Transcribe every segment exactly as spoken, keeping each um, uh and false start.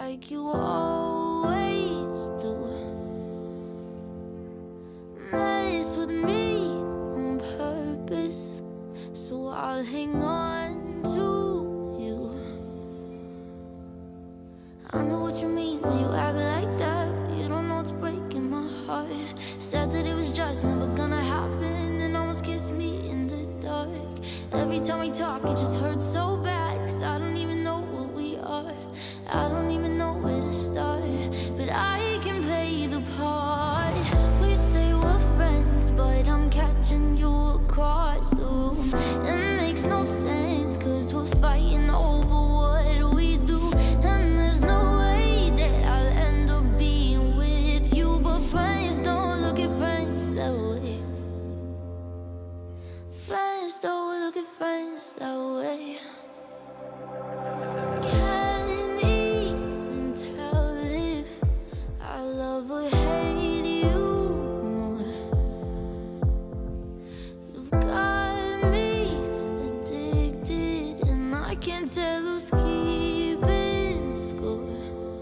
like you always do. Mess with me on purpose, so I'll hang on to you. I know what you mean when you act like that, but you don't know it's breaking my heart. Said that it was just never gonna happen, and almost kissed me in the dark. Every time we talk it just hurts so bad, cause I don't even know what we are. I don't even know where to start, but I can play the part. We say we're friends, but I'm catching you across the room. It makes no sense, cause we're fighting over what we do. And there's no way that I'll end up being with you, but friends don't look at friends that way. Friends don't look at friends that way. Can't even tell if I love or hate you more. You've got me addicted, and I can't tell who's keeping score.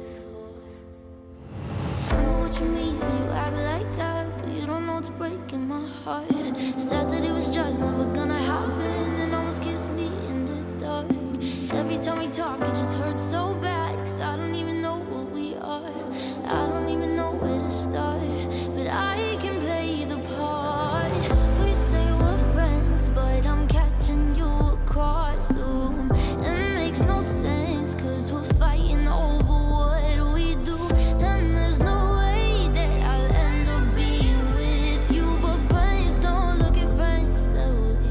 I know what you mean when you act like that, but you don't know it's breaking my heart. Said that it was just never gonna happen, and almost kissed me in the dark. Every time we talk it just hurts so bad, cause I don't even know what we are. I don't even know where to start, but I can play the part. We say we're friends, but I'm catching you across the room. It makes no sense, cause we're fighting over what we do. And there's no way that I'll end up being with you, but friends don't look at friends that way.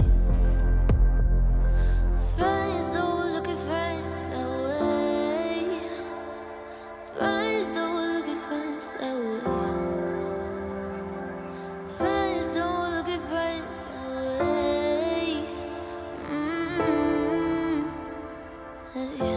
Friends don't look at friends that way. Friends don't look at friends that way. Friends don't look at friends that way. Mm-hmm. Hey.